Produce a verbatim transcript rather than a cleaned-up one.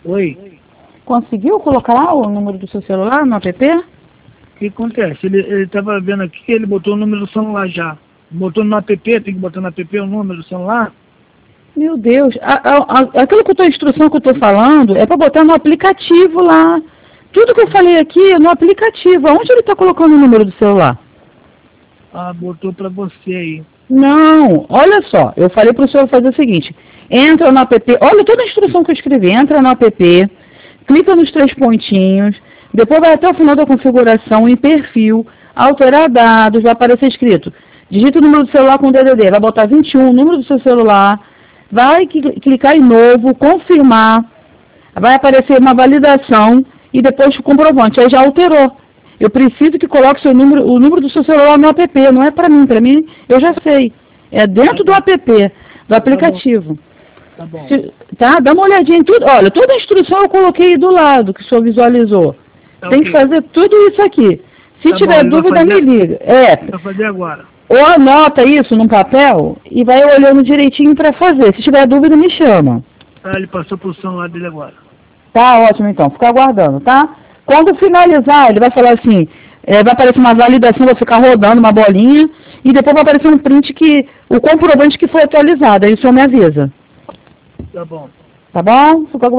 Oi. Conseguiu colocar lá o número do seu celular no app? O que acontece? Ele estava vendo aqui que ele botou o número do celular já. Botou no app, tem que botar no app o número do celular? Meu Deus, a, a, a, aquilo que eu tô, a instrução que eu estou falando é para botar no aplicativo lá. Tudo que eu falei aqui é no aplicativo. Onde ele está colocando o número do celular? Ah, botou para você aí. Não, olha só, eu falei para o senhor fazer o seguinte, entra no app, olha toda a instrução que eu escrevi, entra no app, clica nos três pontinhos, depois vai até o final da configuração, em perfil, alterar dados, vai aparecer escrito, digita o número do celular com D D D, vai botar vinte e um, o número do seu celular, vai clicar em novo, confirmar, vai aparecer uma validação e depois o comprovante, aí já alterou. Eu preciso que coloque seu número, o número do seu celular no app, não é para mim, para mim eu já sei. É dentro do app, do aplicativo. Tá bom. Se, tá? Dá uma olhadinha em tudo. Olha, toda a instrução eu coloquei do lado, que o senhor visualizou. Tá, Tem okay. que fazer tudo isso aqui. Se tá tiver bom, dúvida, fazer, me liga. É. Vai fazer agora. Ou anota isso num papel e vai olhando direitinho para fazer. Se tiver dúvida, me chama. Ah, ele passou pro celular dele agora. Tá ótimo, então. Fica aguardando, tá? Quando finalizar, ele vai falar assim, é, vai aparecer uma validação, vai ficar rodando uma bolinha, e depois vai aparecer um print que, o comprovante que foi atualizado, aí o senhor me avisa. Tá bom. Tá bom? Fica